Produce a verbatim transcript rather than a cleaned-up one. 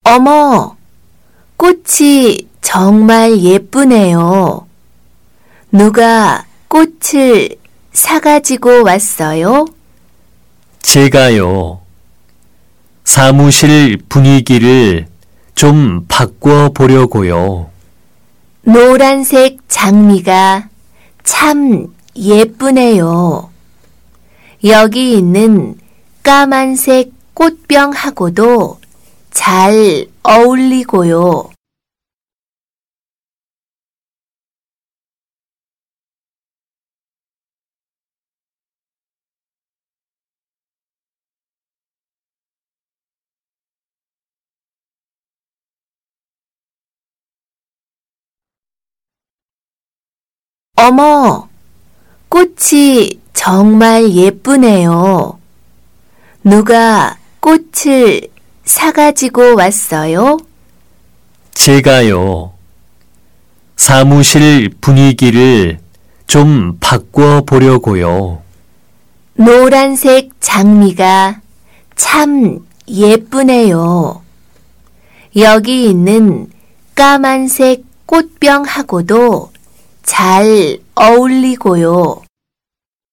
어머, 꽃이 정말 예쁘네요. 누가 꽃을 사가지고 왔어요? 제가요. 사무실 분위기를 좀 바꿔 보려고요. 노란색 장미가 참 예쁘네요. 여기 있는 까만색 꽃병하고도 잘 어울리고요. 어머, 꽃이 정말 예쁘네요. 누가 꽃을 사가지고 왔어요? 제가요. 사무실 분위기를 좀 바꿔 보려고요. 노란색 장미가 참 예쁘네요. 여기 있는 까만색 꽃병하고도 잘 어울리고요.